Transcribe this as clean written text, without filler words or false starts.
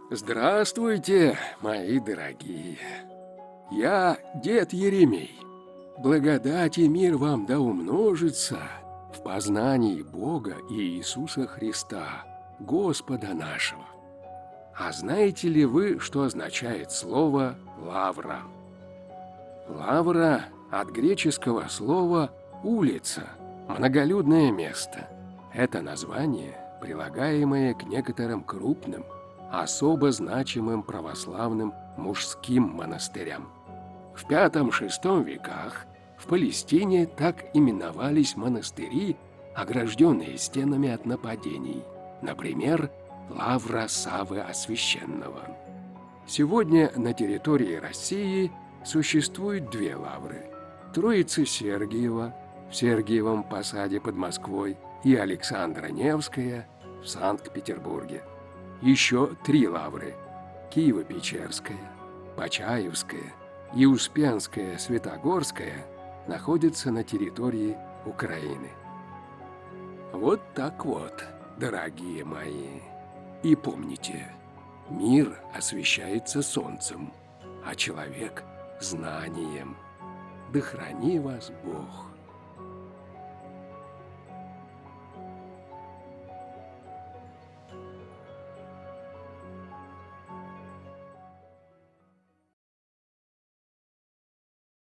Здравствуйте, мои дорогие. Я дед Еремей. Благодать и мир вам да умножится в познании Бога и Иисуса Христа, Господа нашего. А знаете ли вы, что означает слово «лавра»? Лавра от греческого слова «улица», многолюдное место. Это название, прилагаемое к некоторым крупным, особо значимым православным мужским монастырям. В V-VI веках в Палестине так именовались монастыри, огражденные стенами от нападений, например, Лавра Саввы Освященного. Сегодня на территории России существует две лавры: Троицы Сергиева в Сергиевом Посаде под Москвой и Александра Невская в Санкт-Петербурге. Еще три лавры: Киево-Печерская, Почаевская и Успенская Святогорская находятся на территории Украины. Вот так вот, дорогие мои. И помните, мир освещается солнцем, а человек – знанием. Да храни вас Бог!